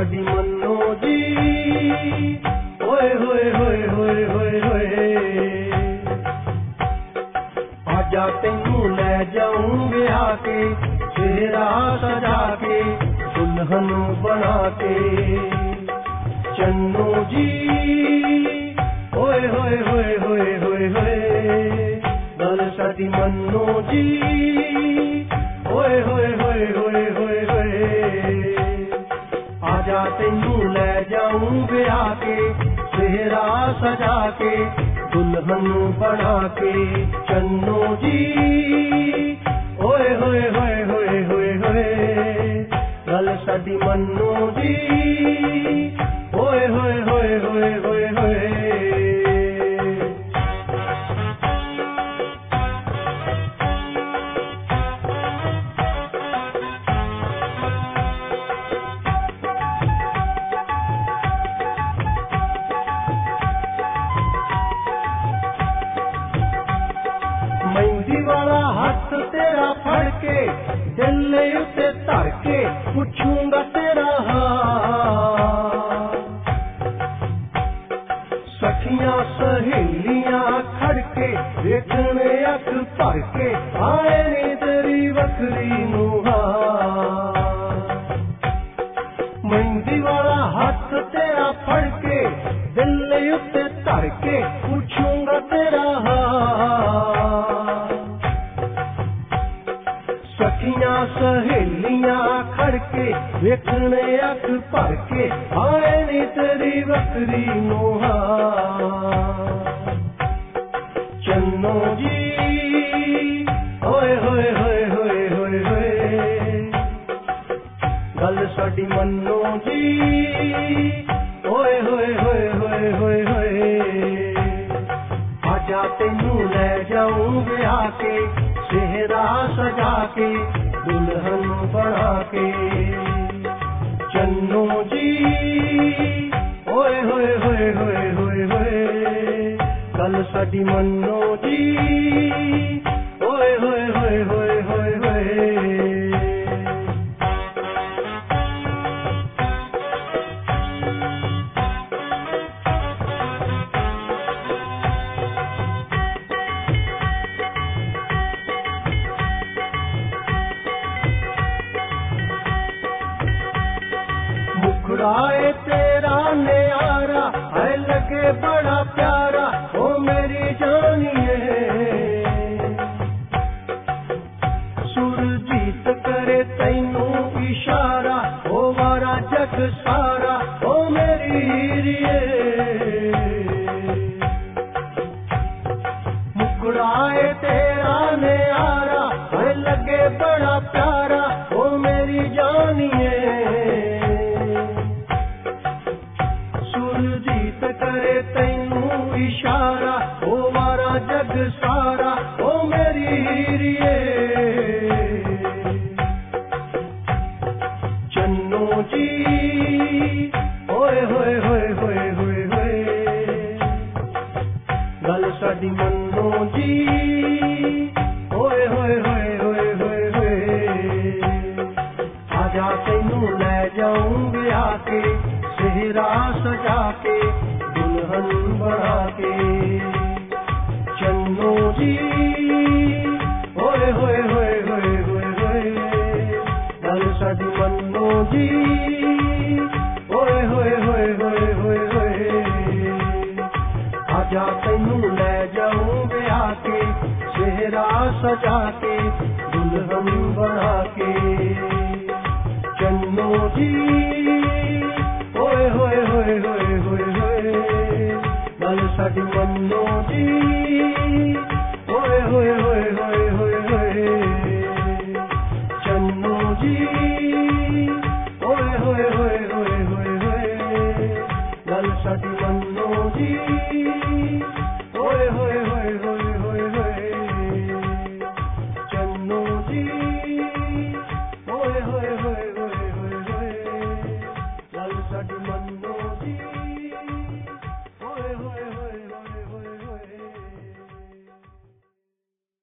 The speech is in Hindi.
साडी मन्नो जी, होए होए होए होए होए होए। आजा तेनू ले जाऊं ब्याह के, तेरा सजा के दुल्हन बना के। चन्नो जी, होए होए होए होए होए होए। गल साडी मन्नो जी, होए होए होए होए होए होए। आजा तेनू ले जाऊं ब्याह के, तेरा सजा के दुल्हन बना के। चन्नो जी, होए होए होए होए होए होए। गल साडी मन्नो जी, होए होए होए होए होए होए। मेहंदी वाला हाथ तेरा फड़ के, दिल उत्ते धर के पूछूंगा तेरा हाल। सखियां सहेलियां खड़ के देखने अख भर के, आए नी तेरी वखरी नुहार। मेहंदी वाला हाथ तेरा फड़ के, दिल उत्ते धर के पूछूंगा तेरा हाल। सखियां सहेलियां खड़ के देखने अख भर के, आए नी तेरी वखरी नुहार। चन्नो जी, होए होए होए होए होए होए। गल साडी मन्नो जी, होए होए होए होए होए होए। आजा तेनू ले जाऊं ब्याह के, सेहरा सजा के दुल्हन बना के। चन्नो जी, होए होए होए होए होए होए। गल साडी मन्नो जी, होए होए होए होए होए होए। मुखड़ाए तेरा न्यारा है लगे बड़ा प्यारा, ओ मेरी जानिए। सुरजीत करे तैनू इशारा, ओ वारा जग सारा, ओ मेरी हीरिए। मुखड़ाए तेरा न्यारा है लगे बड़ा प्यारा, ओ मेरी जानिए। सुरजीत करे तैनू इशारा, ओ वारा जग सारा, ओ मेरी हीरिए। चन्नो जी, होए होए होए होए होए होए। गल साडी मन्नो जी, होए होए होए होए होए होए। आजा तेनू ले जाऊं ब्याह के, सेहरा सजा के दुल्हन बना के। चन्नो जी, होए होए होए होए होए होए। गल साडी मन्नो जी, होए होए होए होए होए होए। आजा तेनू ले जाऊं ब्याह के, सेहरा सजा के दुल्हन बना के। चन्नो जी, होए होए होए होए होए होए। गल साडी मन्नो जी, होए होए होए होए होए होए। चन्नो जी, होए होए होए होए होए होए। गल साडी मन्नो जी, होए होए होए होए होए होए। चन्नो जी, होए होए होए होए होए होए। गल साडी मन्नो जी।